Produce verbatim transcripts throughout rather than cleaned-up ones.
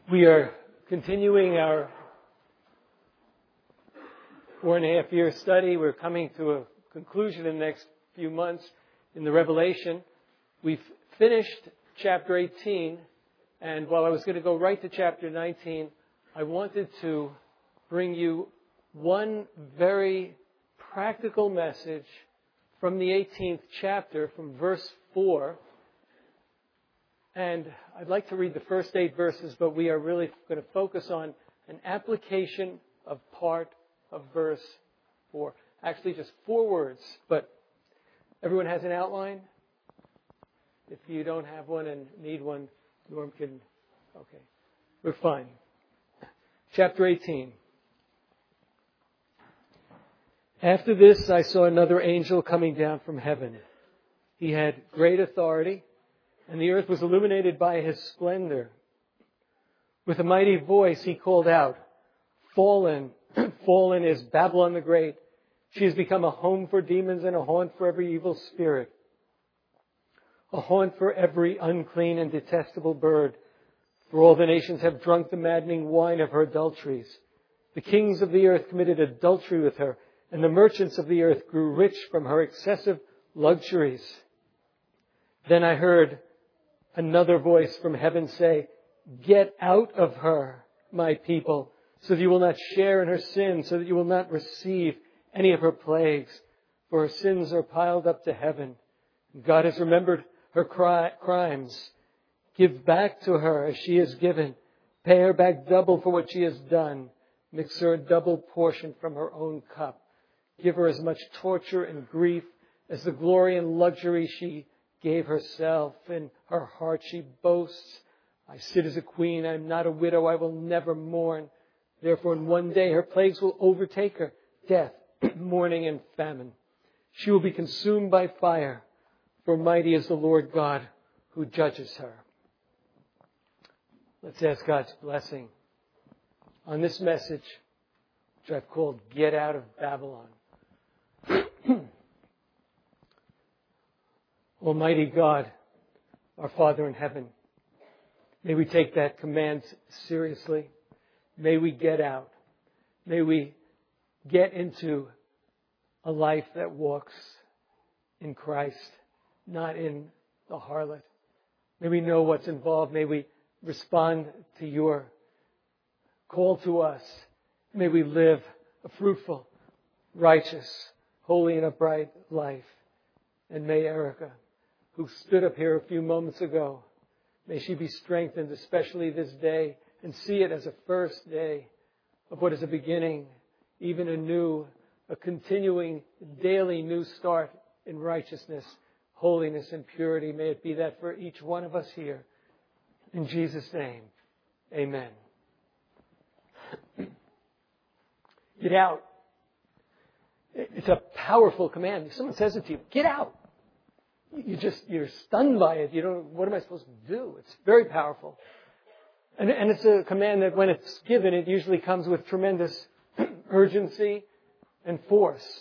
We are continuing our four and a half year study. We're coming to a conclusion in the next few months in the Revelation. We've finished chapter eighteen, and while I was going to go right to chapter nineteen, I wanted to bring you one very practical message from the eighteenth chapter, from verse four. And I'd like to read the first eight verses, but we are really going to focus on an application of part of verse four. Actually, just four words, but everyone has an outline? If you don't have one and need one, Norm can... Okay, we're fine. Chapter eighteen. After this, I saw another angel coming down from heaven. He had great authority, and the earth was illuminated by his splendor. With a mighty voice, he called out, "Fallen, fallen is Babylon the Great. She has become a home for demons and a haunt for every evil spirit, a haunt for every unclean and detestable bird. For all the nations have drunk the maddening wine of her adulteries. The kings of the earth committed adultery with her, and the merchants of the earth grew rich from her excessive luxuries." Then I heard another voice from heaven say, "Get out of her, my people, so that you will not share in her sin, so that you will not receive any of her plagues. For her sins are piled up to heaven. God has remembered her cri- crimes. Give back to her as she has given. Pay her back double for what she has done. Mix her a double portion from her own cup. Give her as much torture and grief as the glory and luxury she gave herself. In her heart she boasts, 'I sit as a queen. I am not a widow. I will never mourn.' Therefore in one day her plagues will overtake her, death, mourning, and famine. She will be consumed by fire, for mighty is the Lord God who judges her." Let's ask God's blessing on this message, which I've called "Get Out of Babylon." Almighty God, our Father in heaven, may we take that command seriously. May we get out. May we get into a life that walks in Christ, not in the harlot. May we know what's involved. May we respond to your call to us. May we live a fruitful, righteous, holy, and upright life. And may Erica, who stood up here a few moments ago, may she be strengthened, especially this day, and see it as a first day of what is a beginning, even a new, a continuing, daily new start in righteousness, holiness, and purity. May it be that for each one of us here. In Jesus' name, amen. Get out. It's a powerful command. If someone says it to you, get out. You just, you're stunned by it. You don't, what am I supposed to do? It's very powerful. And, and it's a command that when it's given, it usually comes with tremendous urgency and force.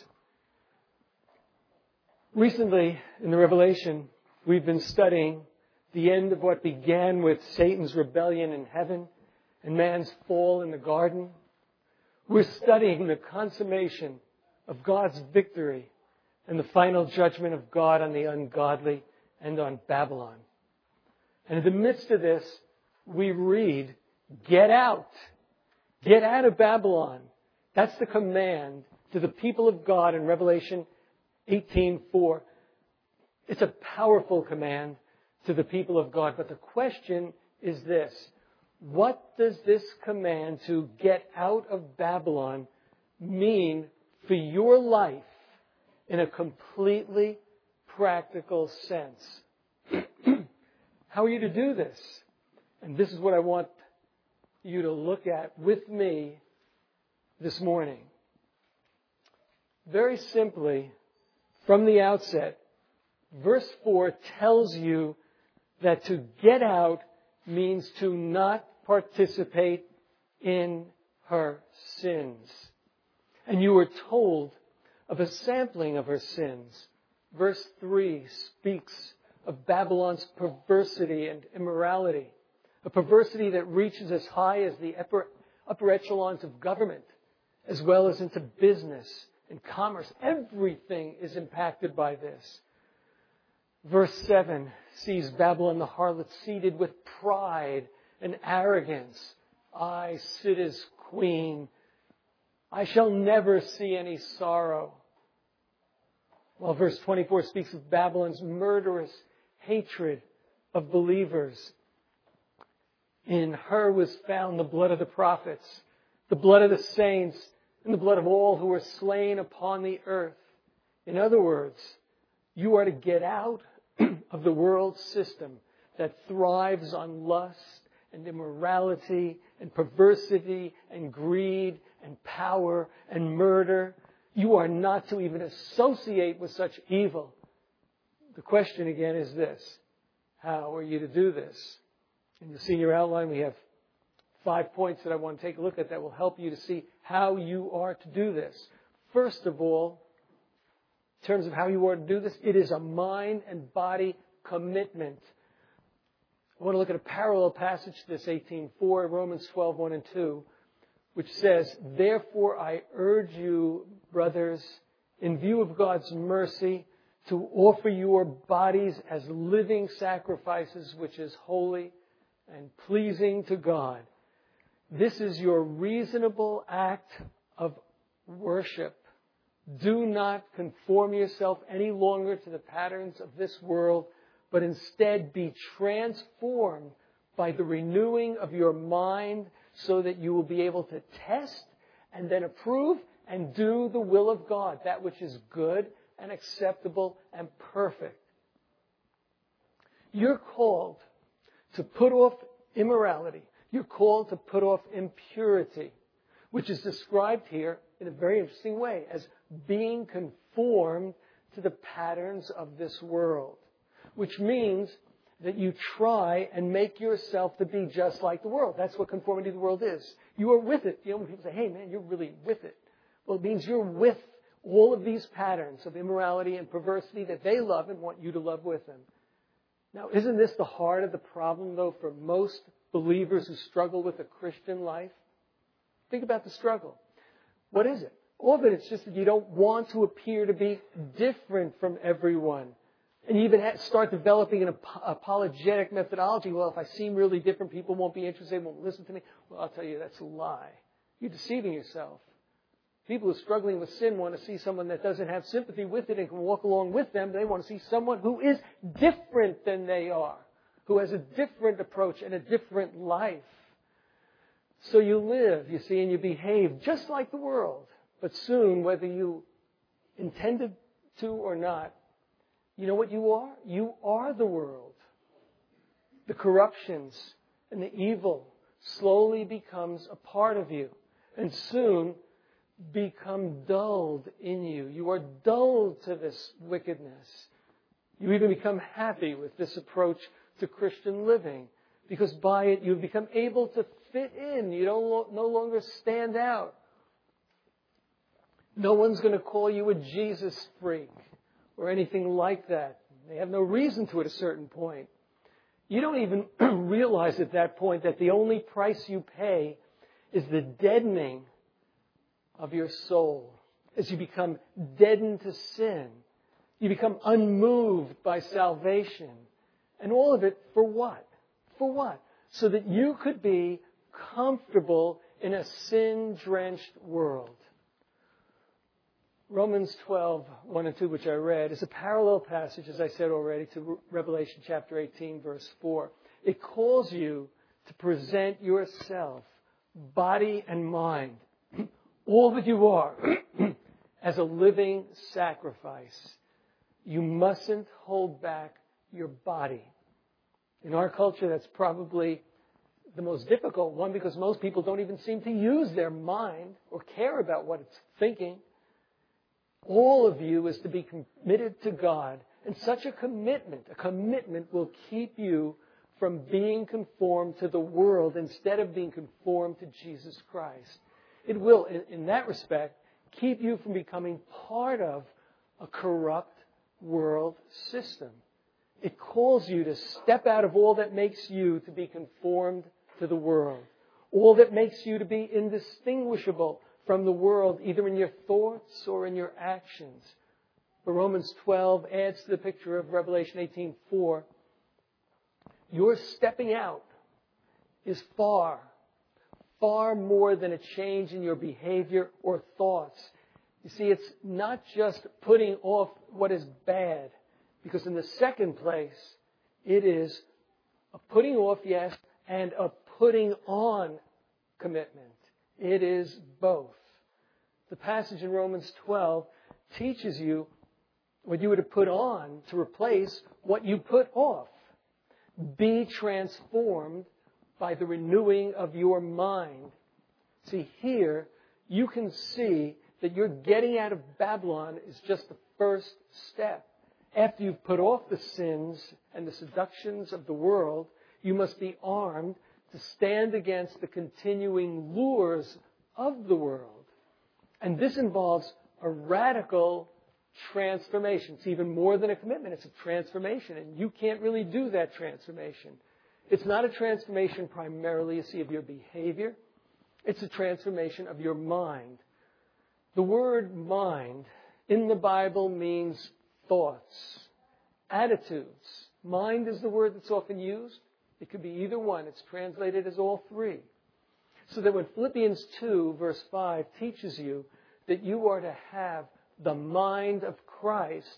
Recently, in the Revelation, we've been studying the end of what began with Satan's rebellion in heaven and man's fall in the garden. We're studying the consummation of God's victory and the final judgment of God on the ungodly and on Babylon. And in the midst of this, we read, "Get out. Get out of Babylon." That's the command to the people of God in Revelation eighteen four. It's a powerful command to the people of God. But the question is this: what does this command to get out of Babylon mean for your life in a completely practical sense? How are you to do this? And this is what I want you to look at with me this morning. Very simply, from the outset, verse four tells you that to get out means to not participate in her sins. And you were told of a sampling of her sins. Verse three speaks of Babylon's perversity and immorality, a perversity that reaches as high as the upper, upper echelons of government, as well as into business and commerce. Everything is impacted by this. Verse seven sees Babylon the harlot seated with pride and arrogance. I sit as queen. I shall never see any sorrow. While verse twenty-four speaks of Babylon's murderous hatred of believers. In her was found the blood of the prophets, the blood of the saints, and the blood of all who were slain upon the earth. In other words, you are to get out of the world system that thrives on lust and immorality and perversity and greed and power and murder. You are not to even associate with such evil. The question again is this: how are you to do this? In the senior outline, we have five points that I want to take a look at that will help you to see how you are to do this. First of all, in terms of how you are to do this, it is a mind and body commitment. I want to look at a parallel passage to this, eighteen four, Romans twelve, one and two, which says, "Therefore I urge you, brothers, in view of God's mercy, to offer your bodies as living sacrifices, which is holy and pleasing to God. This is your reasonable act of worship. Do not conform yourself any longer to the patterns of this world, but instead be transformed by the renewing of your mind so that you will be able to test and then approve and do the will of God, that which is good and acceptable and perfect." You're called to put off immorality. You're called to put off impurity, which is described here in a very interesting way as being conformed to the patterns of this world, which means that you try and make yourself to be just like the world. That's what conformity to the world is. You are with it. You know, when people say, "Hey, man, you're really with it." Well, it means you're with all of these patterns of immorality and perversity that they love and want you to love with them. Now, isn't this the heart of the problem, though, for most believers who struggle with a Christian life? Think about the struggle. What is it? All of it is just that you don't want to appear to be different from everyone. And you even start developing an ap- apologetic methodology. Well, if I seem really different, people won't be interested, won't listen to me. Well, I'll tell you, that's a lie. You're deceiving yourself. People who are struggling with sin want to see someone that doesn't have sympathy with it and can walk along with them. They want to see someone who is different than they are, who has a different approach and a different life. So you live, you see, and you behave just like the world. But soon, whether you intended to or not, you know what you are? You are the world. The corruptions and the evil slowly becomes a part of you. And soon become dulled in you. You are dulled to this wickedness. You even become happy with this approach to Christian living because by it you've become able to fit in. You don't no longer stand out. No one's going to call you a Jesus freak or anything like that. They have no reason to at a certain point. You don't even realize at that point that the only price you pay is the deadening of your soul. As you become deadened to sin, you become unmoved by salvation. And all of it for what? For what? So that you could be comfortable in a sin-drenched world. Romans twelve, one and two, which I read, is a parallel passage, as I said already, to Revelation chapter eighteen, verse four. It calls you to present yourself, body and mind, all that you are, as a living sacrifice. You mustn't hold back your body. In our culture, that's probably the most difficult one because most people don't even seem to use their mind or care about what it's thinking. All of you is to be committed to God. And such a commitment, a commitment will keep you from being conformed to the world instead of being conformed to Jesus Christ. It will, in, in that respect, keep you from becoming part of a corrupt world system. It calls you to step out of all that makes you to be conformed to the world. All that makes you to be indistinguishable from the world, either in your thoughts or in your actions. But Romans twelve adds to the picture of Revelation eighteen four. Your stepping out is far, far more than a change in your behavior or thoughts. You see, it's not just putting off what is bad, because in the second place, it is a putting off, yes, and a putting on commitment. It is both. The passage in Romans twelve teaches you what you were to put on to replace what you put off. Be transformed by the renewing of your mind. See, here you can see that your getting out of Babylon is just the first step. After you've put off the sins and the seductions of the world, you must be armed to stand against the continuing lures of the world. And this involves a radical transformation. It's even more than a commitment. It's a transformation. And you can't really do that transformation. It's not a transformation primarily, you see, of your behavior. It's a transformation of your mind. The word mind in the Bible means thoughts, attitudes. Mind is the word that's often used. It could be either one. It's translated as all three. So that when Philippians two, verse five, teaches you that you are to have the mind of Christ,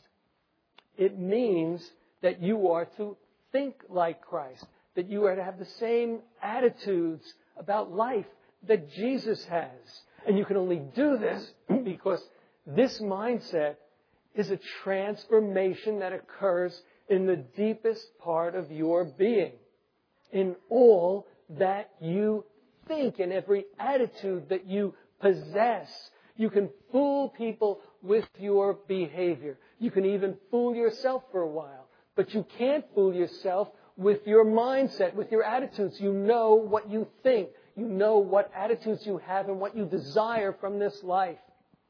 it means that you are to think like Christ, that you are to have the same attitudes about life that Jesus has. And you can only do this because this mindset is a transformation that occurs in the deepest part of your being, in all that you think, in every attitude that you possess. You can fool people with your behavior. You can even fool yourself for a while. But you can't fool yourself with your mindset, with your attitudes. You know what you think. You know what attitudes you have and what you desire from this life.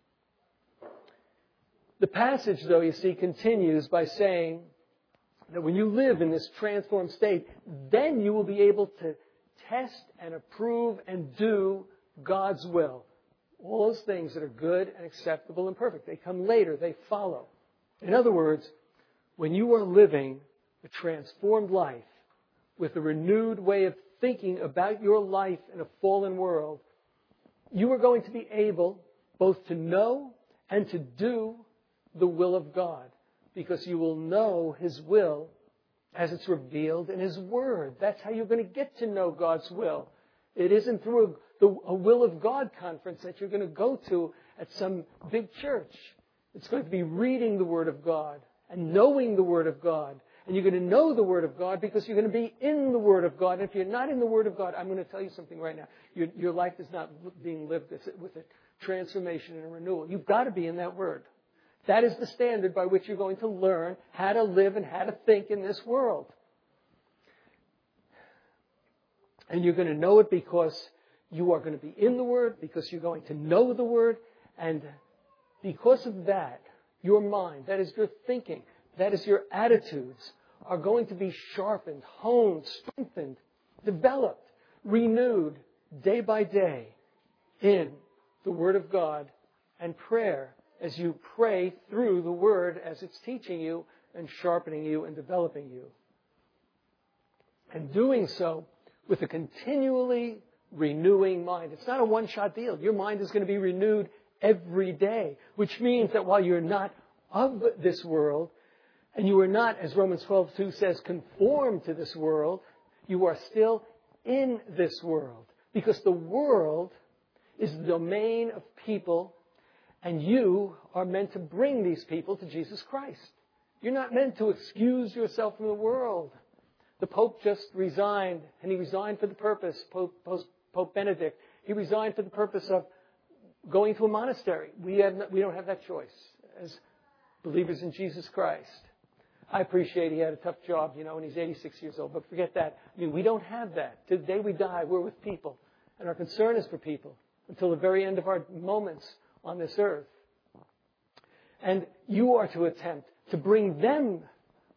The passage, though, you see, continues by saying that when you live in this transformed state, then you will be able to test and approve and do God's will. All those things that are good and acceptable and perfect. They come later. They follow. In other words, when you are living a transformed life with a renewed way of thinking about your life in a fallen world, you are going to be able both to know and to do the will of God, because you will know His will as it's revealed in His Word. That's how you're going to get to know God's will. It isn't through a, the, a Will of God conference that you're going to go to at some big church. It's going to be reading the Word of God and knowing the Word of God. And you're going to know the Word of God because you're going to be in the Word of God. And if you're not in the Word of God, I'm going to tell you something right now. Your, your life is not being lived with a transformation and a renewal. You've got to be in that Word. That is the standard by which you're going to learn how to live and how to think in this world. And you're going to know it because you are going to be in the Word, because you're going to know the Word, and because of that, your mind, that is your thinking, that is your attitudes, are going to be sharpened, honed, strengthened, developed, renewed day by day in the Word of God and prayer, as you pray through the Word as it's teaching you and sharpening you and developing you. And doing so with a continually renewing mind. It's not a one-shot deal. Your mind is going to be renewed every day, which means that while you're not of this world, and you are not, as Romans twelve two says, conformed to this world, you are still in this world. Because the world is the domain of people, and you are meant to bring these people to Jesus Christ. You're not meant to excuse yourself from the world. The Pope just resigned, and he resigned for the purpose, Pope, Pope Benedict, he resigned for the purpose of going to a monastery. We, have no, we don't have that choice as believers in Jesus Christ. I appreciate he had a tough job, you know, and he's eighty-six years old, but forget that. I mean, we don't have that. To the day we die, we're with people, and our concern is for people until the very end of our moments on this earth. And you are to attempt to bring them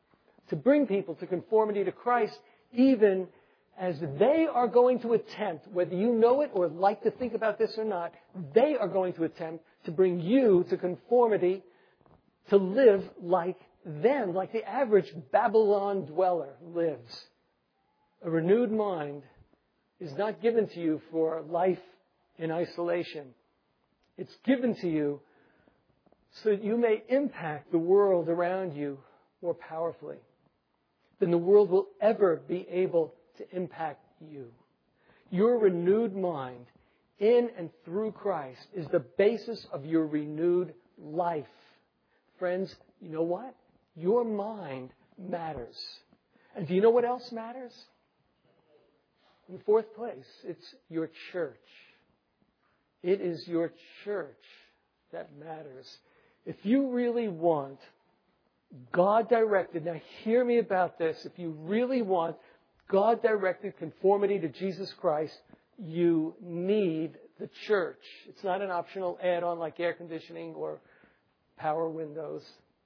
to bring people to conformity to Christ, even as they are going to attempt, whether you know it or like to think about this or not, they are going to attempt to bring you to conformity, to live like them, like the average Babylon dweller lives. A renewed mind is not given to you for life in isolation. It's given to you so that you may impact the world around you more powerfully than the world will ever be able to impact you. Your renewed mind in and through Christ is the basis of your renewed life. Friends, you know what? Your mind matters. And do you know what else matters? In the fourth place, it's your church. It is your church that matters. If you really want God-directed, now hear me about this, if you really want God-directed conformity to Jesus Christ, you need the church. It's not an optional add-on like air conditioning or power windows.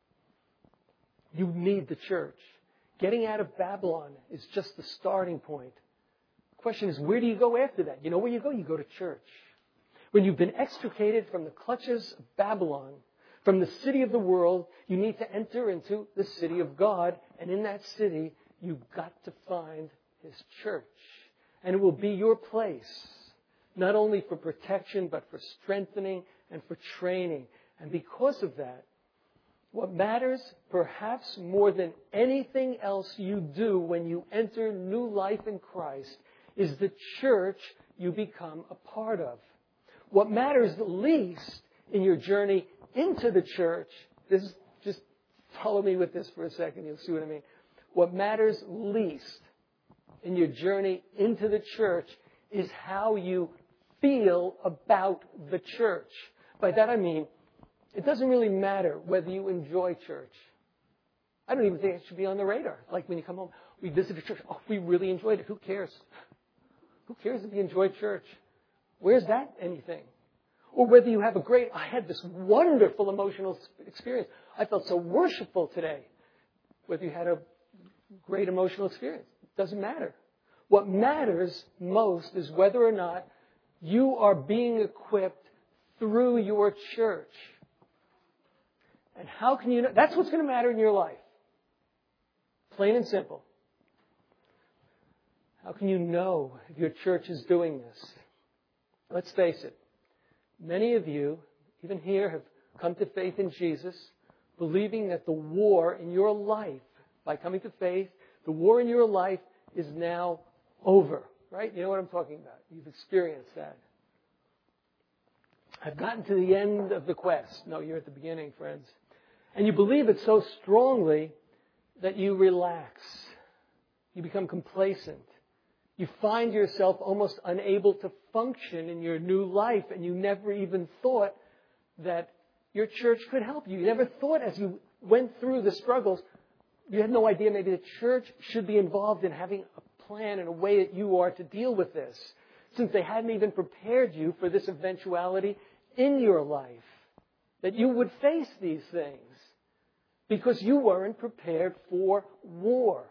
You need the church. Getting out of Babylon is just the starting point. The question is, where do you go after that? You know where you go? You go to church. When you've been extricated from the clutches of Babylon, from the city of the world, you need to enter into the city of God. And in that city, you've got to find His church. And it will be your place, not only for protection, but for strengthening and for training. And because of that, what matters perhaps more than anything else you do when you enter new life in Christ is the church you become a part of. What matters least in your journey into the church, this is, just follow me with this for a second, you'll see what I mean. What matters least in your journey into the church is how you feel about the church. By that I mean, it doesn't really matter whether you enjoy church. I don't even think it should be on the radar. Like when you come home, we visited church. Oh, we really enjoyed it. Who cares? Who cares if you enjoy church? Where's that anything? Or whether you have a great, I had this wonderful emotional experience. I felt so worshipful today. Whether you had a great emotional experience. It doesn't matter. What matters most is whether or not you are being equipped through your church. And how can you know? That's what's going to matter in your life. Plain and simple. How can you know if your church is doing this? Let's face it. Many of you, even here, have come to faith in Jesus, believing that the war in your life, by coming to faith, the war in your life is now over. Right? You know what I'm talking about. You've experienced that. I've gotten to the end of the quest. No, you're at the beginning, friends. And you believe it so strongly that you relax. You become complacent. You find yourself almost unable to function in your new life, and you never even thought that your church could help you. You never thought as you went through the struggles, you had no idea maybe the church should be involved in having a plan and a way that you are to deal with this, since they hadn't even prepared you for this eventuality in your life, that you would face these things because you weren't prepared for war.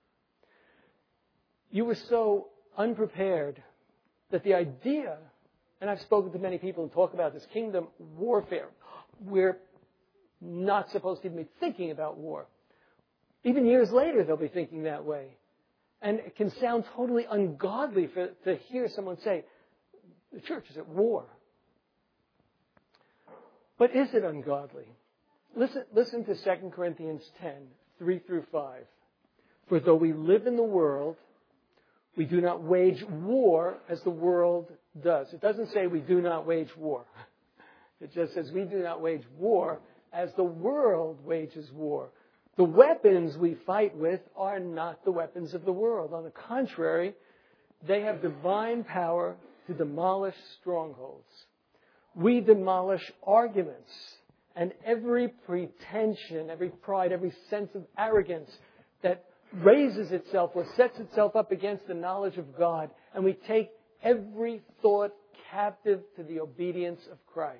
You were so unprepared that the idea, and I've spoken to many people who talk about this, kingdom warfare. We're not supposed to even be thinking about war. Even years later, they'll be thinking that way. And it can sound totally ungodly for, to hear someone say, the church is at war. But is it ungodly? Listen, listen to Second Corinthians ten, three through five. For though we live in the world, we do not wage war as the world does. It doesn't say we do not wage war. It just says we do not wage war as the world wages war. The weapons we fight with are not the weapons of the world. On the contrary, they have divine power to demolish strongholds. We demolish arguments and every pretension, every pride, every sense of arrogance that raises itself or sets itself up against the knowledge of God. And we take every thought captive to the obedience of Christ.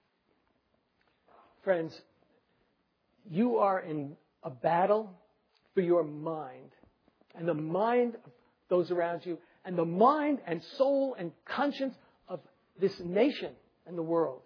Friends, you are in a battle for your mind and the mind of those around you and the mind and soul and conscience of this nation and the world.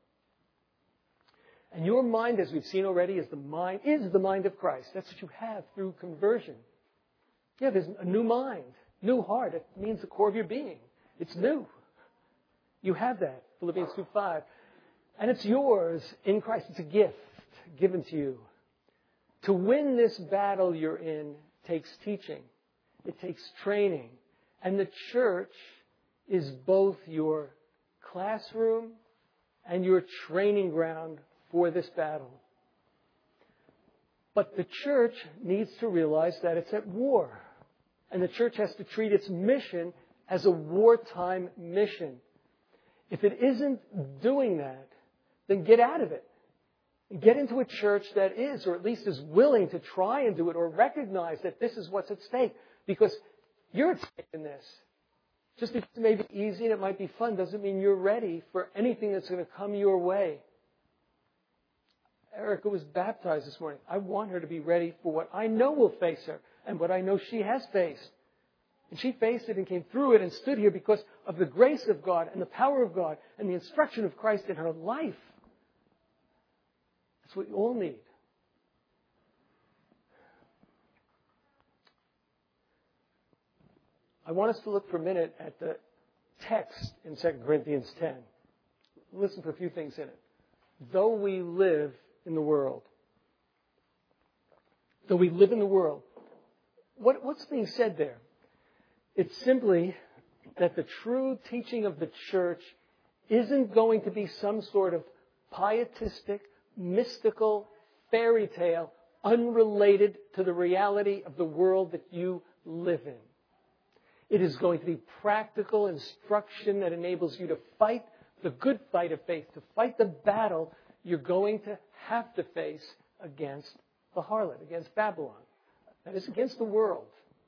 And your mind, as we've seen already, is the mind, is the mind of Christ. That's what you have through conversion. Yeah, there's a new mind, new heart. It means the core of your being. It's new. You have that, Philippians two five. And it's yours in Christ. It's a gift given to you. To win this battle you're in takes teaching. It takes training. And the church is both your classroom and your training ground for this battle. But the church needs to realize that it's at war. And the church has to treat its mission as a wartime mission. If it isn't doing that, then get out of it. Get into a church that is, or at least is willing to try and do it, or recognize that this is what's at stake. Because you're at stake in this. Just because it may be easy and it might be fun doesn't mean you're ready for anything that's going to come your way. Erica was baptized this morning. I want her to be ready for what I know will face her and what I know she has faced. And she faced it and came through it and stood here because of the grace of God and the power of God and the instruction of Christ in her life. That's what we all need. I want us to look for a minute at the text in Second Corinthians ten. Listen to a few things in it. Though we live in the world. Though we live in the world. What, what's being said there? It's simply that the true teaching of the church isn't going to be some sort of pietistic, mystical fairy tale unrelated to the reality of the world that you live in. It is going to be practical instruction that enables you to fight the good fight of faith, to fight the battle you're going to have to face against the harlot, against Babylon. That is against the world.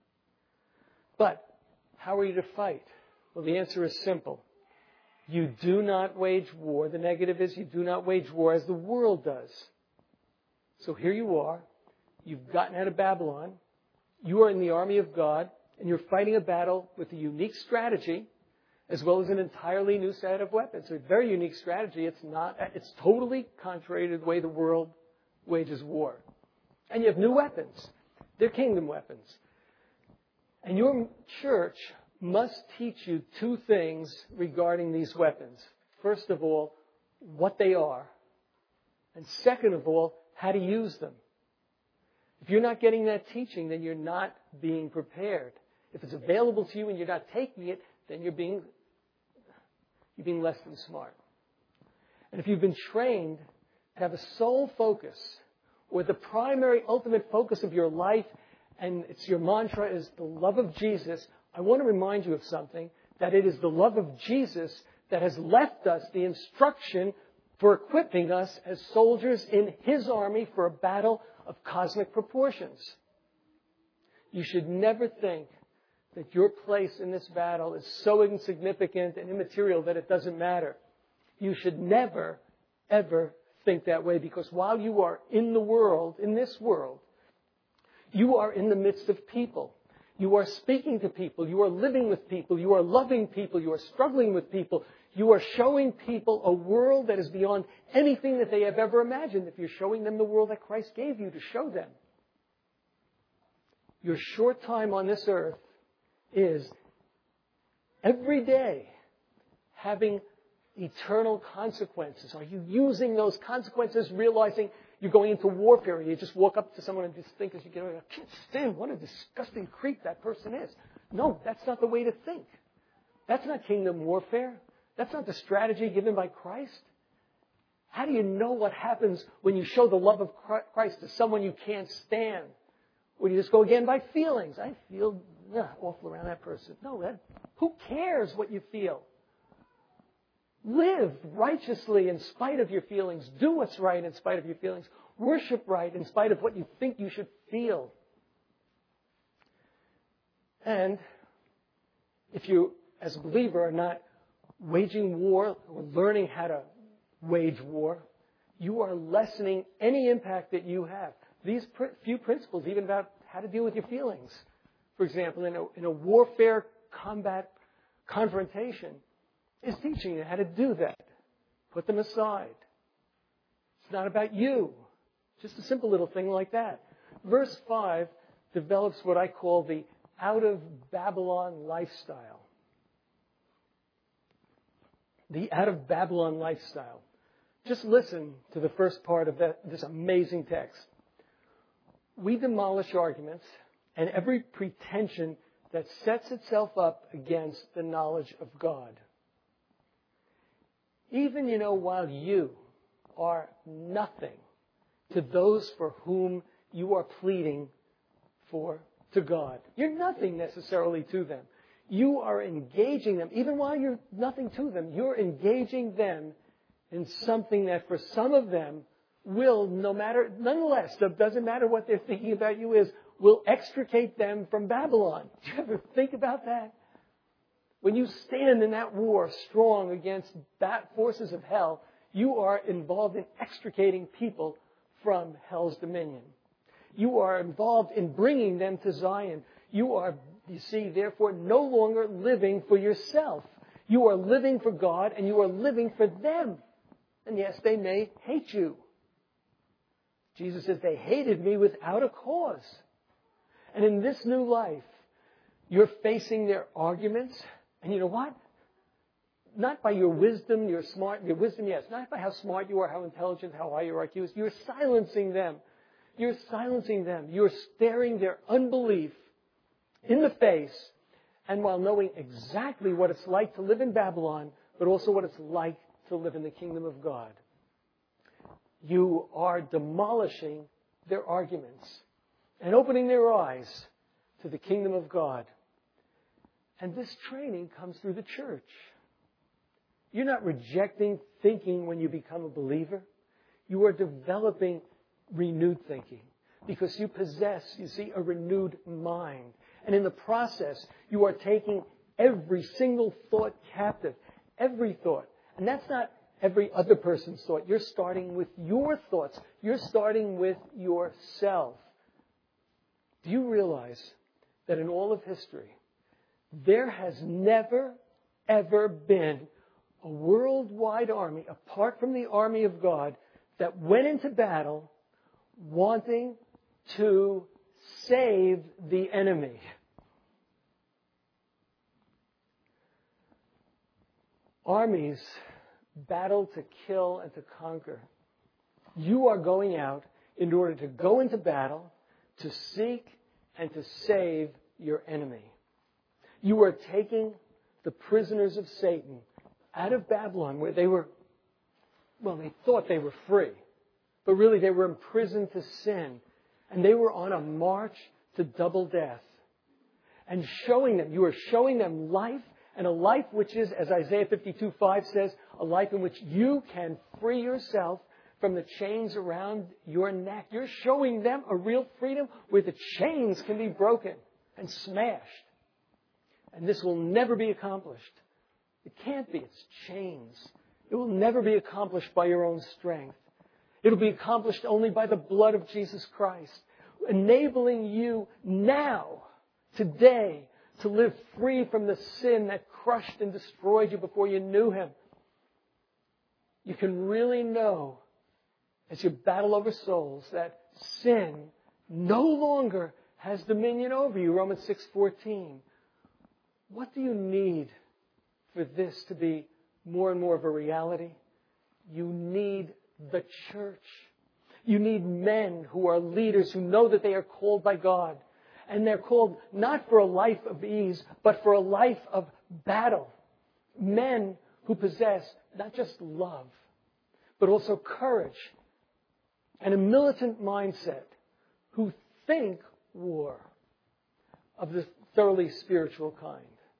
But how are you to fight? Well, the answer is simple. You do not wage war. The negative is you do not wage war as the world does. So here you are. You've gotten out of Babylon. You are in the army of God, and you're fighting a battle with a unique strategy, as well as an entirely new set of weapons. So a very unique strategy. It's not. It's totally contrary to the way the world wages war. And you have new weapons. They're kingdom weapons. And your church must teach you two things regarding these weapons. First of all, what they are. And second of all, how to use them. If you're not getting that teaching, then you're not being prepared. If it's available to you and you're not taking it, then you're being, you're being less than smart. And if you've been trained to have a sole focus, or the primary ultimate focus of your life, and it's your mantra is the love of Jesus, I want to remind you of something, that it is the love of Jesus that has left us the instruction for equipping us as soldiers in His army for a battle of cosmic proportions. You should never think that your place in this battle is so insignificant and immaterial that it doesn't matter. You should never, ever think that way, because while you are in the world, in this world, you are in the midst of people. You are speaking to people. You are living with people. You are loving people. You are struggling with people. You are showing people a world that is beyond anything that they have ever imagined if you're showing them the world that Christ gave you to show them. Your short time on this earth is every day having eternal consequences. Are you using those consequences, realizing you're going into warfare and you just walk up to someone and just think as you get over, I can't stand what a disgusting creep that person is. No, that's not the way to think. That's not kingdom warfare. That's not the strategy given by Christ. How do you know what happens when you show the love of Christ to someone you can't stand? Or do you just go again by feelings? I feel ugh, awful around that person. No, that, who cares what you feel? Live righteously in spite of your feelings. Do what's right in spite of your feelings. Worship right in spite of what you think you should feel. And if you, as a believer, are not waging war or learning how to wage war, you are lessening any impact that you have. These pr- few principles, even about how to deal with your feelings. For example, in a, in a warfare combat confrontation, is teaching you how to do that. Put them aside. It's not about you. Just a simple little thing like that. Verse five develops what I call the out of Babylon lifestyle. The out of Babylon lifestyle. Just listen to the first part of that, this amazing text. We demolish arguments and every pretension that sets itself up against the knowledge of God. Even, you know, while you are nothing to those for whom you are pleading for to God. You're nothing necessarily to them. You are engaging them. Even while you're nothing to them, you're engaging them in something that for some of them will, no matter, nonetheless, it doesn't matter what they're thinking about you is, will extricate them from Babylon. Do you ever think about that? When you stand in that war strong against bat forces of hell, you are involved in extricating people from hell's dominion. You are involved in bringing them to Zion. You are, you see, therefore, no longer living for yourself. You are living for God and you are living for them. And yes, they may hate you. Jesus says they hated me without a cause. And in this new life, you're facing their arguments. And you know what? Not by your wisdom, your smart, your wisdom, yes. Not by how smart you are, how intelligent, how high your I Q is. You're silencing them. You're silencing them. You're staring their unbelief in the face. And while knowing exactly what it's like to live in Babylon, but also what it's like to live in the kingdom of God. You are demolishing their arguments and opening their eyes to the kingdom of God. And this training comes through the church. You're not rejecting thinking when you become a believer. You are developing renewed thinking because you possess, you see, a renewed mind. And in the process, you are taking every single thought captive. Every thought. And that's not every other person's thought. You're starting with your thoughts. You're starting with yourself. Do you realize that in all of history, there has never, ever been a worldwide army, apart from the army of God, that went into battle wanting to save the enemy? Armies battle to kill and to conquer. You are going out in order to go into battle, to seek and to save your enemy. You are taking the prisoners of Satan out of Babylon where they were, well, they thought they were free, but really they were imprisoned to sin and they were on a march to double death. And showing them, you are showing them life, and a life which is, as Isaiah fifty-two five says, a life in which you can free yourself from the chains around your neck. You're showing them a real freedom where the chains can be broken and smashed. And this will never be accomplished. It can't be. It's chains. It will never be accomplished by your own strength. It will be accomplished only by the blood of Jesus Christ, enabling you now, today, to live free from the sin that crushed and destroyed you before you knew Him. You can really know, as you battle over souls, that sin no longer has dominion over you. Romans six fourteen. What do you need for this to be more and more of a reality? You need the church. You need men who are leaders, who know that they are called by God. And they're called not for a life of ease, but for a life of battle. Men who possess not just love, but also courage and a militant mindset, who think war of the thoroughly spiritual kind.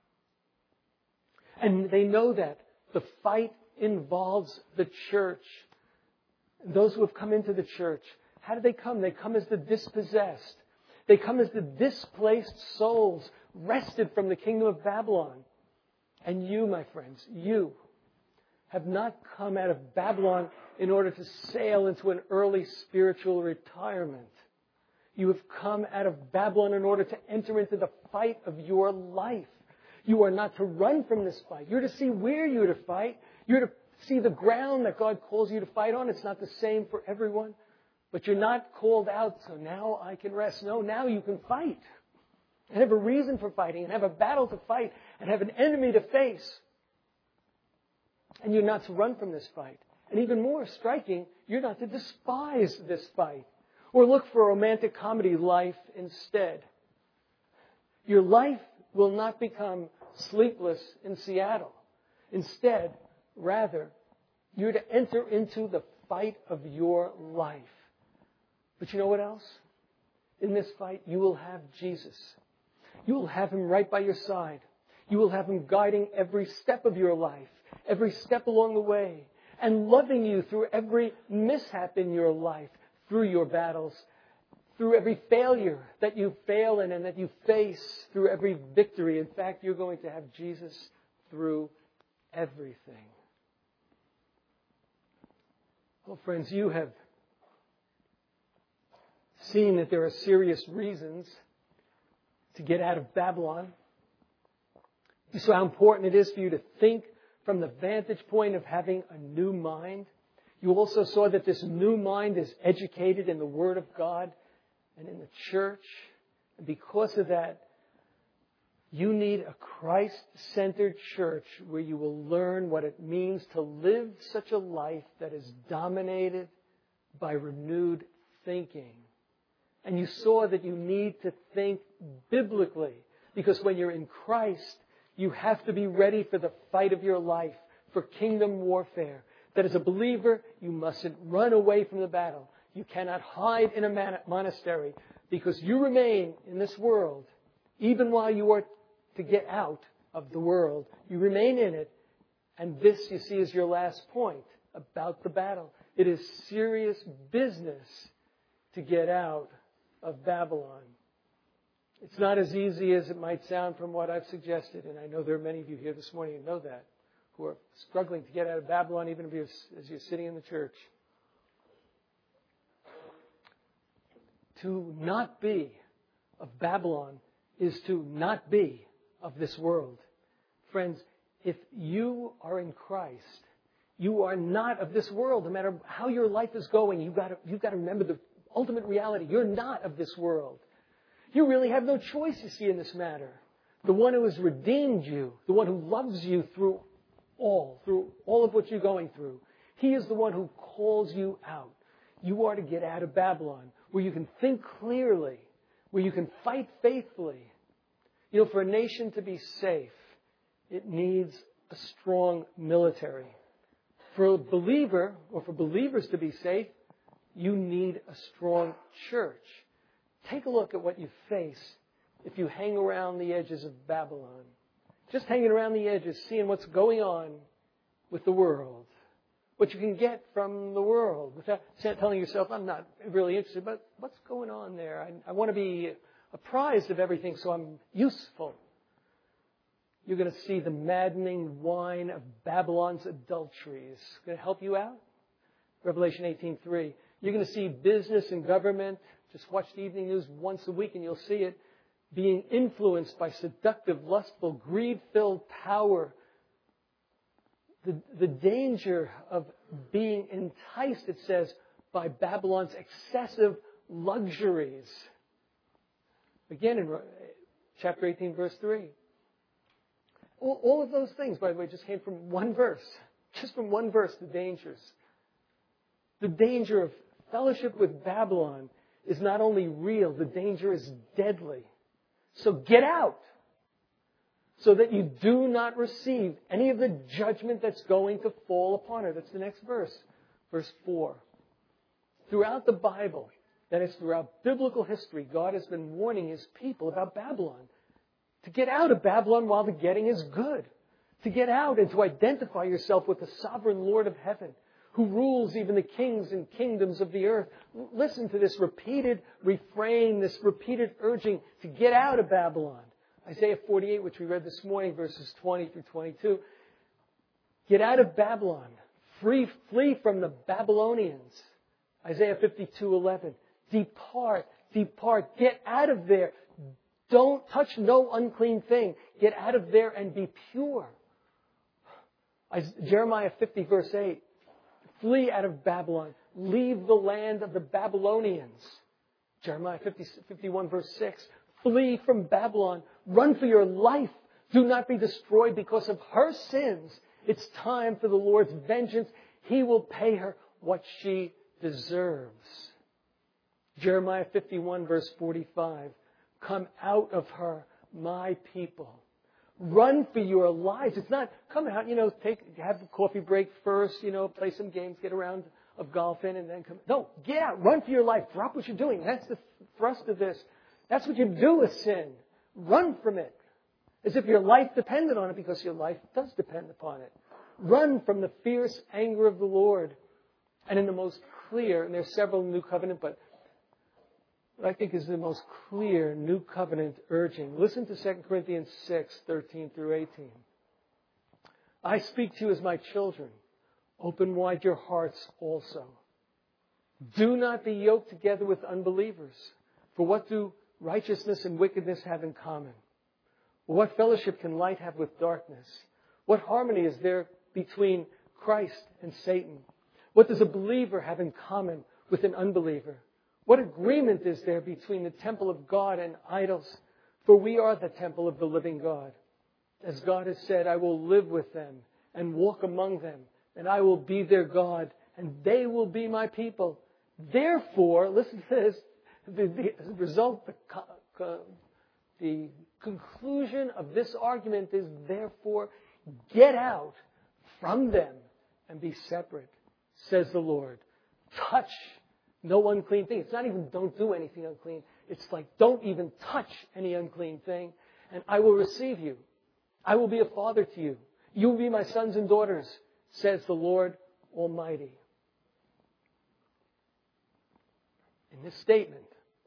And they know that the fight involves the church. Those who have come into the church, how do they come? They come as the dispossessed. They come as the displaced souls, wrested from the kingdom of Babylon. And you, my friends, you have not come out of Babylon in order to sail into an early spiritual retirement. You have come out of Babylon in order to enter into the fight of your life. You are not to run from this fight. You're to see where you're to fight. You're to see the ground that God calls you to fight on. It's not the same for everyone. But you're not called out, so now I can rest. No, now you can fight. And have a reason for fighting, and have a battle to fight, and have an enemy to face. And you're not to run from this fight. And even more striking, you're not to despise this fight. Or look for a romantic comedy life instead. Your life will not become sleepless in Seattle. Instead, rather, you're to enter into the fight of your life. But you know what else? In this fight, you will have Jesus. You will have Him right by your side. You will have Him guiding every step of your life, every step along the way, and loving you through every mishap in your life, through your battles, through every failure that you fail in and that you face, through every victory. In fact, you're going to have Jesus through everything. Well, friends, you have seen that there are serious reasons to get out of Babylon. You saw how important it is for you to think from the vantage point of having a new mind. You also saw that this new mind is educated in the Word of God and in the church. And because of that, you need a Christ-centered church where you will learn what it means to live such a life that is dominated by renewed thinking. And you saw that you need to think biblically, because when you're in Christ, you have to be ready for the fight of your life, for kingdom warfare. That as a believer, you mustn't run away from the battle. You cannot hide in a monastery, because you remain in this world. Even while you are to get out of the world, you remain in it. And this, you see, is your last point about the battle. It is serious business to get out of Babylon. It's not as easy as it might sound from what I've suggested, and I know there are many of you here this morning who know that, who are struggling to get out of Babylon even if you're, as you're sitting in the church. To not be of Babylon is to not be of this world. Friends, if you are in Christ, you are not of this world. No matter how your life is going, you've got to, you've got to remember the ultimate reality. You're not of this world. You really have no choice, you see, in this matter. The one who has redeemed you, the one who loves you through all, through all of what you're going through, He is the one who calls you out. You are to get out of Babylon, where you can think clearly, where you can fight faithfully. You know, for a nation to be safe, it needs a strong military. For a believer, or for believers to be safe, you need a strong church. Take a look at what you face if you hang around the edges of Babylon. Just hanging around the edges, seeing what's going on with the world. What you can get from the world without telling yourself, I'm not really interested, but what's going on there? I, I want to be apprised of everything so I'm useful. You're going to see the maddening wine of Babylon's adulteries. Going to help you out? Revelation eighteen three. You're going to see business and government. Just watch the evening news once a week and you'll see it. Being influenced by seductive, lustful, greed-filled power. The, the danger of being enticed, it says, by Babylon's excessive luxuries. Again, in chapter eighteen, verse three. All, all of those things, by the way, just came from one verse. Just from one verse, the dangers. The danger of fellowship with Babylon is not only real, the danger is deadly. So get out, so that you do not receive any of the judgment that's going to fall upon her. That's the next verse, verse four. Throughout the Bible, that is, throughout biblical history, God has been warning His people about Babylon. To get out of Babylon while the getting is good. To get out and to identify yourself with the sovereign Lord of heaven, who rules even the kings and kingdoms of the earth. Listen to this repeated refrain, this repeated urging to get out of Babylon. Isaiah forty-eight, which we read this morning, verses twenty through twenty-two. Get out of Babylon. Free, flee from the Babylonians. Isaiah fifty-two eleven. Depart depart. Get out of there. Don't touch no unclean thing. Get out of there and be pure. Jeremiah fifty verse eight. Flee out of Babylon. Leave the land of the Babylonians. Jeremiah fifty, fifty-one verse six. Flee from Babylon. Run for your life. Do not be destroyed because of her sins. It's time for the Lord's vengeance. He will pay her what she deserves. Jeremiah fifty-one verse forty-five. Come out of her, my people. Run for your lives. It's not come out, you know, take have the coffee break first, you know, play some games, get a round of golfing, and then come. No, get out. Run for your life. Drop what you're doing. That's the thrust of this. That's what you do with sin. Run from it. As if your life depended on it, because your life does depend upon it. Run from the fierce anger of the Lord. And in the most clear, and there's several New Covenant, but what I think is the most clear New Covenant urging. Listen to Second Corinthians six, thirteen through eighteen. I speak to you as my children. Open wide your hearts also. Do not be yoked together with unbelievers. For what do righteousness and wickedness have in common? What fellowship can light have with darkness? What harmony is there between Christ and Satan? What does a believer have in common with an unbeliever? What agreement is there between the temple of God and idols? For we are the temple of the living God. As God has said, I will live with them and walk among them, and I will be their God, and they will be my people. Therefore, listen to this, the, the result, the, the conclusion of this argument is, therefore, get out from them and be separate, says the Lord. Touch no unclean thing. It's not even don't do anything unclean. It's like don't even touch any unclean thing, and I will receive you. I will be a father to you. You will be my sons and daughters, says the Lord Almighty. In this statement,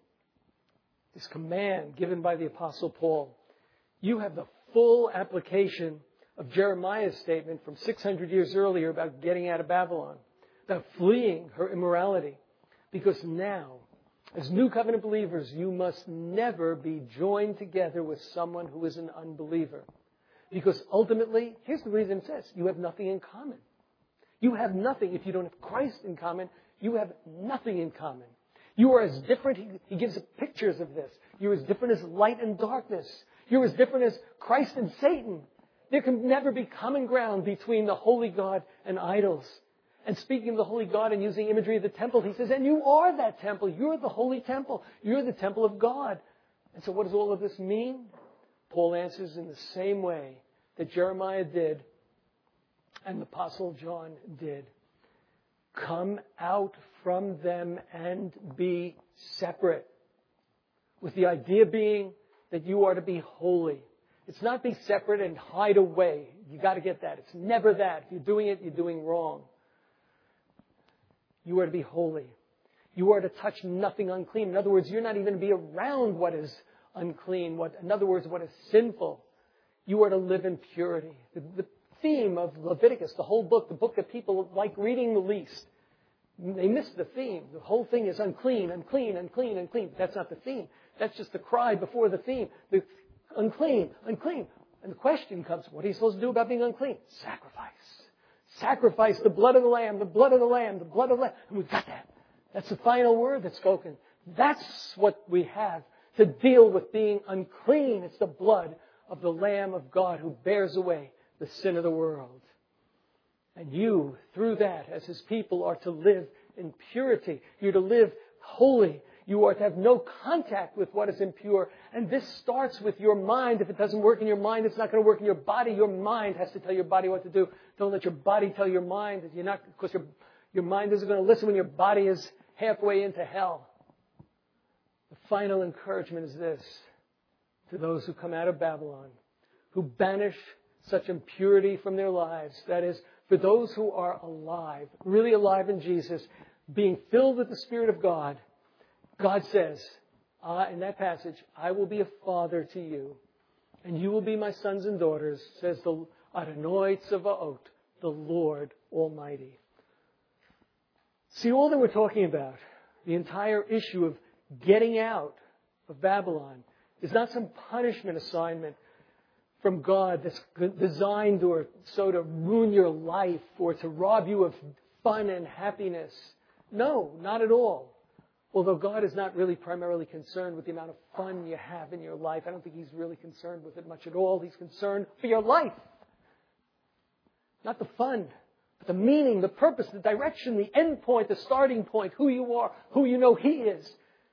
this command given by the Apostle Paul, you have the full application of Jeremiah's statement from six hundred years earlier about getting out of Babylon, about fleeing her immorality. Because now, as New Covenant believers, you must never be joined together with someone who is an unbeliever. Because ultimately, here's the reason it says, you have nothing in common. You have nothing. If you don't have Christ in common, you have nothing in common. You are as different, he, he gives pictures of this. You're as different as light and darkness. You're as different as Christ and Satan. There can never be common ground between the holy God and idols. And speaking of the holy God and using imagery of the temple, he says, and you are that temple. You're the holy temple. You're the temple of God. And so what does all of this mean? Paul answers in the same way that Jeremiah did and the Apostle John did. Come out from them and be separate. With the idea being that you are to be holy. It's not be separate and hide away. You got to get that. It's never that. If you're doing it, you're doing wrong. You are to be holy. You are to touch nothing unclean. In other words, you're not even to be around what is unclean. What, in other words, what is sinful. You are to live in purity. The, the theme of Leviticus, the whole book, the book that people like reading the least, they miss the theme. The whole thing is unclean, unclean, unclean, unclean. That's not the theme. That's just the cry before the theme. The unclean, unclean. And the question comes, what are you supposed to do about being unclean? Sacrifice. Sacrifice the blood of the Lamb, the blood of the Lamb, the blood of the Lamb. And we've got that. That's the final word that's spoken. That's what we have to deal with being unclean. It's the blood of the Lamb of God who bears away the sin of the world. And you, through that, as His people, are to live in purity. You're to live holy. You are to have no contact with what is impure. And this starts with your mind. If it doesn't work in your mind, it's not going to work in your body. Your mind has to tell your body what to do. Don't let your body tell your mind that you're not, because your, your mind isn't going to listen when your body is halfway into hell. The final encouragement is this. To those who come out of Babylon, who banish such impurity from their lives. That is, for those who are alive, really alive in Jesus, being filled with the Spirit of God, God says, uh, in that passage, I will be a father to you, and you will be my sons and daughters, says the Adonai Tzavaot, the Lord Almighty. See, all that we're talking about, the entire issue of getting out of Babylon is not some punishment assignment from God that's designed or so to ruin your life or to rob you of fun and happiness. No, not at all. Although God is not really primarily concerned with the amount of fun you have in your life. I don't think He's really concerned with it much at all. He's concerned for your life. Not the fun, but the meaning, the purpose, the direction, the end point, the starting point, who you are, who you know He is.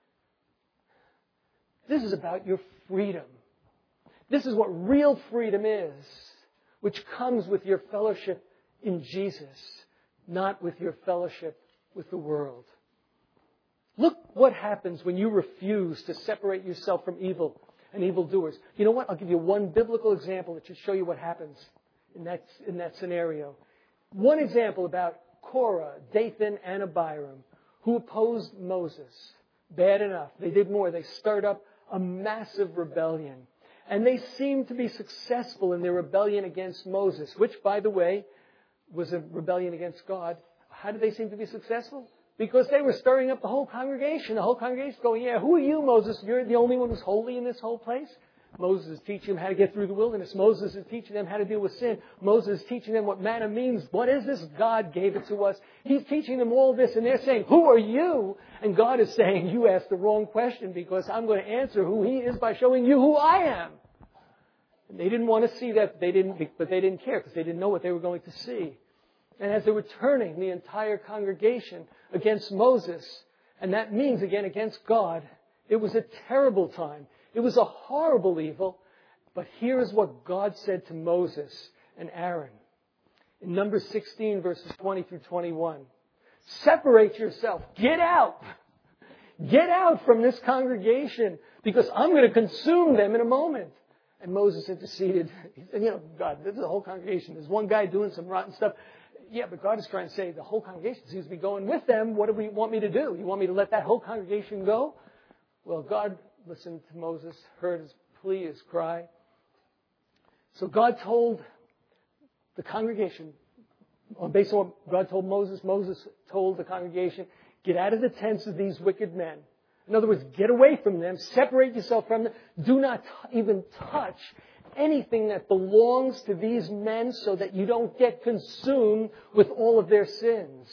This is about your freedom. This is what real freedom is, which comes with your fellowship in Jesus, not with your fellowship with the world. Look what happens when you refuse to separate yourself from evil and evildoers. You know what? I'll give you one biblical example that should show you what happens in that, in that scenario. One example about Korah, Dathan, and Abiram, who opposed Moses. Bad enough. They did more. They stirred up a massive rebellion. And they seemed to be successful in their rebellion against Moses, which, by the way, was a rebellion against God. How did they seem to be successful? Because they were stirring up the whole congregation. The whole congregation going, yeah, who are you, Moses? You're the only one who's holy in this whole place? Moses is teaching them how to get through the wilderness. Moses is teaching them how to deal with sin. Moses is teaching them what manna means. What is this? God gave it to us. He's teaching them all this, and they're saying, who are you? And God is saying, you asked the wrong question, because I'm going to answer who He is by showing you who I am. And they didn't want to see that, they didn't, but they didn't care because they didn't know what they were going to see. And as they were turning the entire congregation against Moses, and that means again against God, it was a terrible time. It was a horrible evil. But here is what God said to Moses and Aaron. In Numbers sixteen, verses twenty through twenty-one. Separate yourself. Get out. Get out from this congregation, because I'm going to consume them in a moment. And Moses interceded. He said, you know, God, this is a whole congregation. There's one guy doing some rotten stuff. Yeah, but God is trying to say the whole congregation seems to be going with them. What do we want me to do? You want me to let that whole congregation go? Well, God listened to Moses, heard his plea, his cry. So God told the congregation, based on what God told Moses, Moses told the congregation, get out of the tents of these wicked men. In other words, get away from them, separate yourself from them. Do not t- even touch anything that belongs to these men, so that you don't get consumed with all of their sins.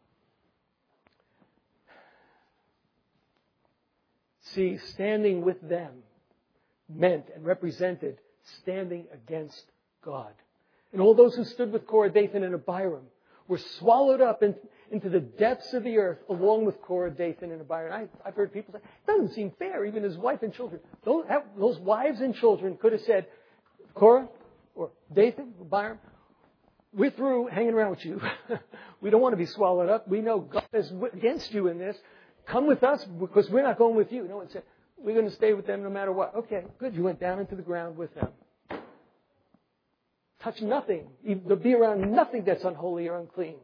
See, standing with them meant and represented standing against God. And all those who stood with Korah, Dathan, and Abiram were swallowed up in, into the depths of the earth along with Korah, Dathan, and Abiram. I, I've heard people say, it doesn't seem fair. Even his wife and children. Those, those wives and children could have said, Korah or Dathan, Abiram, we're through hanging around with you. We don't want to be swallowed up. We know God is against you in this. Come with us, because we're not going with you. No one said, we're going to stay with them no matter what. Okay, good. You went down into the ground with them. Touch nothing. Be around nothing that's unholy or unclean.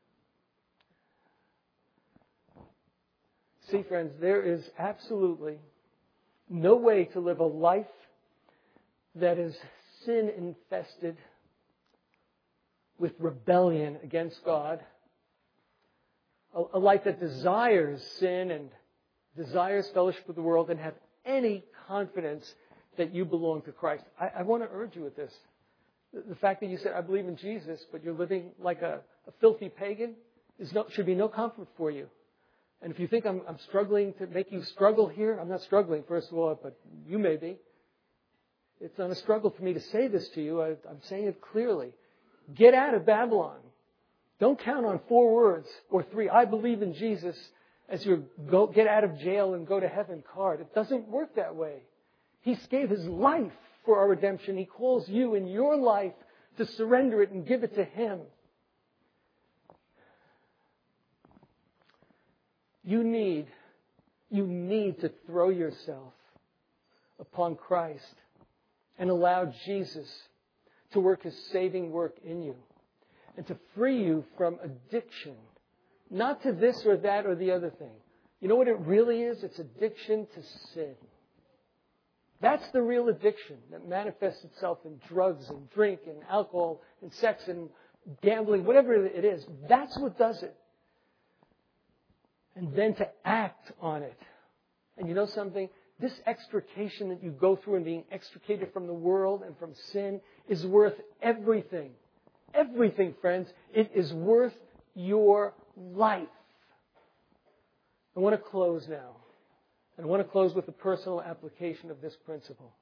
See, friends, there is absolutely no way to live a life that is sin-infested with rebellion against God. A, a life that desires sin and desires fellowship with the world and have any confidence that you belong to Christ. I, I want to urge you with this. The, the fact that you said, I believe in Jesus, but you're living like a, a filthy pagan is no, should be no comfort for you. And if you think I'm, I'm struggling to make you struggle here, I'm not struggling, first of all, but you may be. It's not a struggle for me to say this to you. I, I'm saying it clearly. Get out of Babylon. Don't count on four words or three, I believe in Jesus, as your go, get out of jail and go to heaven card. It doesn't work that way. He gave His life for our redemption. He calls you in your life to surrender it and give it to Him. You need, you need to throw yourself upon Christ and allow Jesus to work His saving work in you and to free you from addiction. Not to this or that or the other thing. You know what it really is? It's addiction to sin. That's the real addiction that manifests itself in drugs and drink and alcohol and sex and gambling, whatever it is. That's what does it. And then to act on it. And you know something? This extrication that you go through and being extricated from the world and from sin is worth everything. Everything, friends. It is worth your life. I want to close now. And I want to close with a personal application of this principle.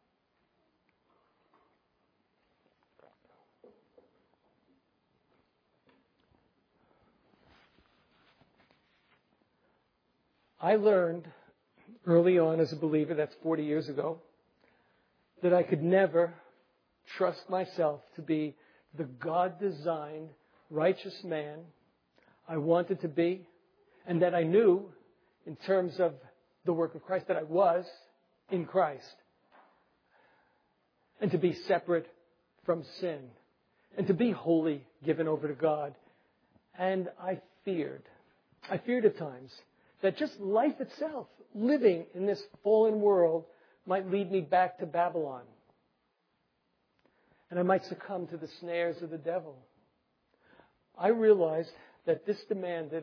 I learned early on as a believer, that's forty years ago, that I could never trust myself to be the God-designed, righteous man I wanted to be, and that I knew, in terms of the work of Christ, that I was in Christ. And to be separate from sin. And to be wholly given over to God. And I feared, I feared at times, that just life itself, living in this fallen world, might lead me back to Babylon. And I might succumb to the snares of the devil. I realized that this demanded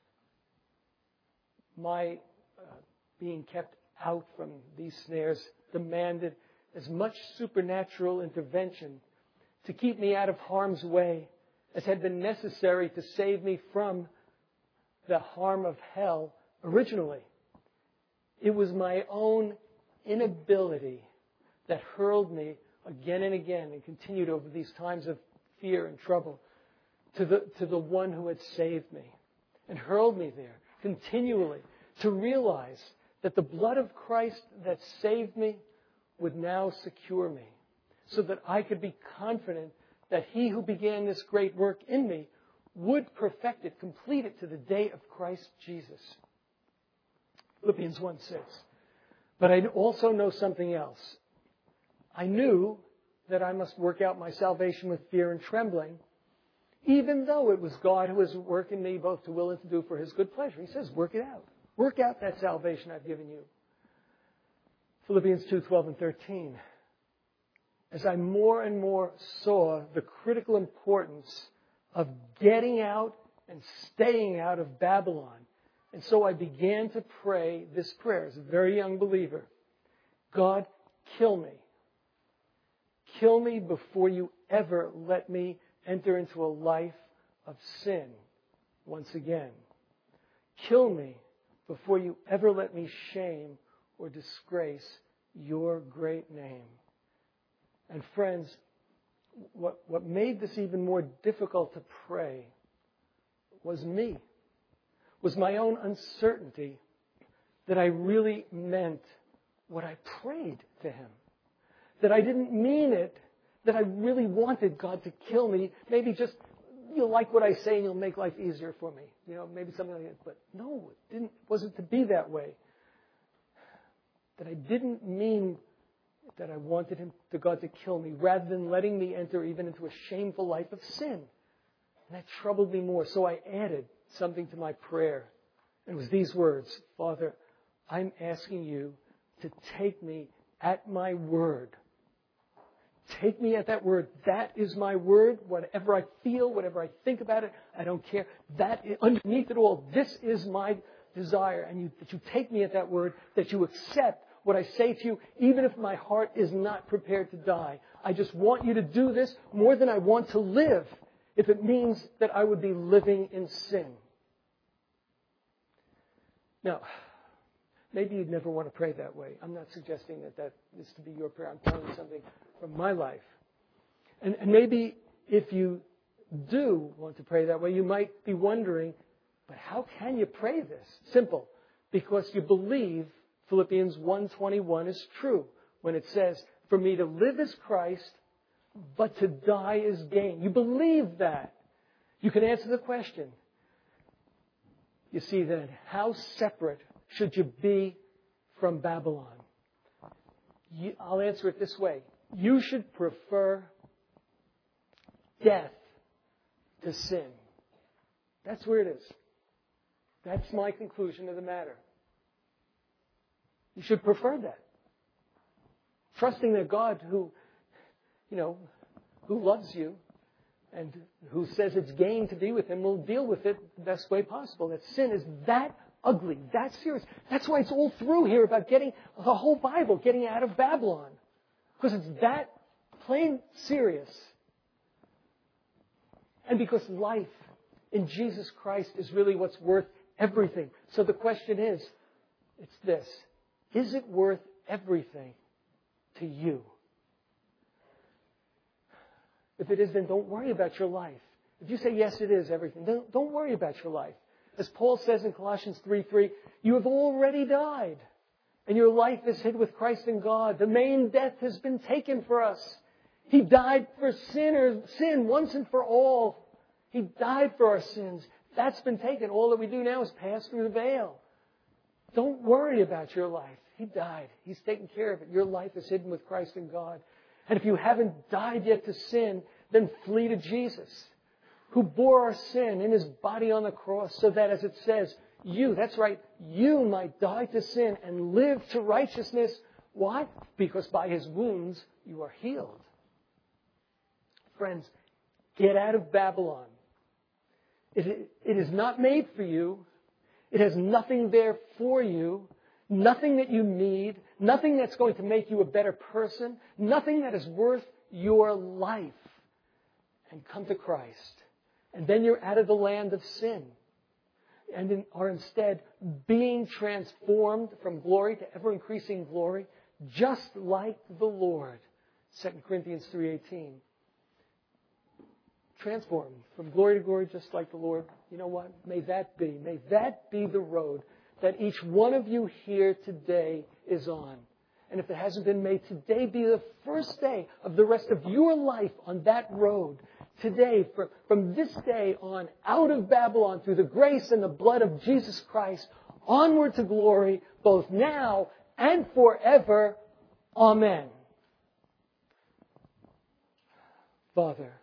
my uh, being kept out from these snares, demanded as much supernatural intervention to keep me out of harm's way as had been necessary to save me from the harm of hell originally. It was my own inability that hurled me again and again and continued over these times of fear and trouble to the, to the one who had saved me and hurled me there continually to realize that the blood of Christ that saved me would now secure me so that I could be confident that He who began this great work in me would perfect it, complete it to the day of Christ Jesus. Philippians one six. But I also know something else. I knew that I must work out my salvation with fear and trembling, even though it was God who was working me both to will and to do for His good pleasure. He says, work it out. Work out that salvation I've given you. Philippians two twelve and thirteen. As I more and more saw the critical importance of getting out and staying out of Babylon, and so I began to pray this prayer as a very young believer. God, kill me. Kill me before you ever let me enter into a life of sin once again. Kill me before you ever let me shame or disgrace your great name. And friends, what, what made this even more difficult to pray was me, was my own uncertainty that I really meant what I prayed to Him. That I didn't mean it, that I really wanted God to kill me. Maybe just, you'll like what I say and you'll make life easier for me. You know, maybe something like that. But no, it didn't, wasn't to be that way. That I didn't mean that I wanted Him, to God, to kill me, rather than letting me enter even into a shameful life of sin. And that troubled me more. So I added something to my prayer. And it was these words: Father, I'm asking you to take me at my word. Take me at that word. That is my word. Whatever I feel, whatever I think about it, I don't care. That is, underneath it all, this is my desire. And you, that you take me at that word, that you accept what I say to you, even if my heart is not prepared to die. I just want you to do this more than I want to live, if it means that I would be living in sin. Now, maybe you'd never want to pray that way. I'm not suggesting that that is to be your prayer. I'm telling you something from my life. And, and maybe if you do want to pray that way, you might be wondering, but how can you pray this? Simple. Because you believe Philippians one twenty-one is true when it says, for me to live is Christ, but to die is gain. You believe that. You can answer the question. You see then, how separate should you be from Babylon? You, I'll answer it this way. You should prefer death to sin. That's where it is. That's my conclusion of the matter. You should prefer that. Trusting that God who, you know, who loves you and who says it's gain to be with Him will deal with it the best way possible. That sin is that ugly, that serious. That's why it's all through here about getting the whole Bible, getting out of Babylon. Because it's that plain serious. And because life in Jesus Christ is really what's worth everything. So the question is, it's this. Is it worth everything to you? If it is, then don't worry about your life. If you say, yes, it is everything, then don't worry about your life. As Paul says in Colossians three three, you have already died, and your life is hid with Christ in God. The main death has been taken for us. He died for sinners, sin once and for all. He died for our sins. That's been taken. All that we do now is pass through the veil. Don't worry about your life. He died. He's taken care of it. Your life is hidden with Christ in God. And if you haven't died yet to sin, then flee to Jesus, who bore our sin in His body on the cross so that, as it says, you, that's right, you might die to sin and live to righteousness. Why? Because by His wounds you are healed. Friends, get out of Babylon. It, it is not made for you. It has nothing there for you. Nothing that you need. Nothing that's going to make you a better person. Nothing that is worth your life. And come to Christ. And then you're out of the land of sin. And in, are instead being transformed from glory to ever-increasing glory, just like the Lord. Second Corinthians three eighteen. Transformed from glory to glory, just like the Lord. You know what? May that be. May that be the road that each one of you here today is on. And if it hasn't been, may today be the first day of the rest of your life on that road. Today, for, from this day on, out of Babylon, through the grace and the blood of Jesus Christ, onward to glory, both now and forever. Amen. Father,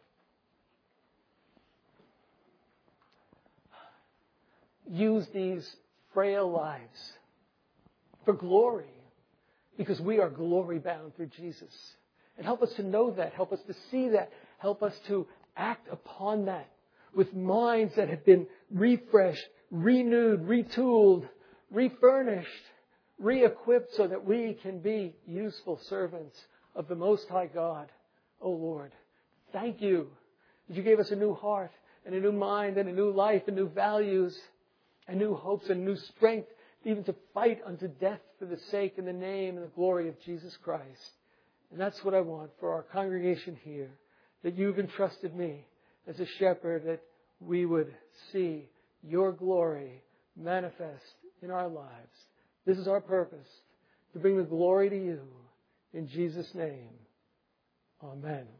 use these frail lives for glory, because we are glory bound through Jesus. And help us to know that. Help us to see that. Help us to act upon that with minds that have been refreshed, renewed, retooled, refurnished, re-equipped so that we can be useful servants of the Most High God. Oh Lord, thank you that you gave us a new heart and a new mind and a new life and new values and new hopes and new strength even to fight unto death for the sake and the name and the glory of Jesus Christ. And that's what I want for our congregation here, that you've entrusted me as a shepherd, that we would see your glory manifest in our lives. This is our purpose, to bring the glory to you. In Jesus' name, amen.